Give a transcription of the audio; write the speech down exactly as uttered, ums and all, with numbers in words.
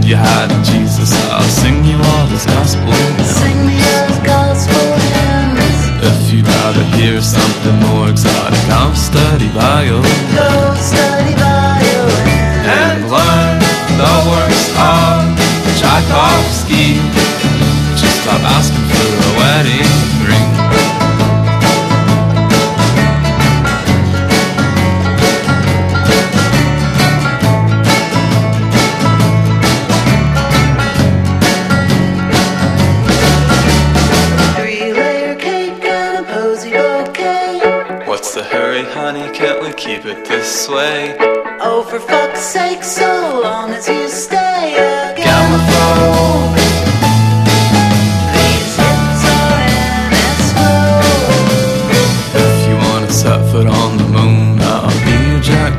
you had in Jesus, I'll sing you all His gospel hymns. Sing me His gospel hymns. If you'd rather hear something more exotic, I'll study violin. Go study violin and learn the works of Tchaikovsky. Just stop asking for a wedding ring. Three-layer cake and a posy bouquet. What's the hurry, honey? Can't we keep it this way? Oh, for fuck's sake, so long.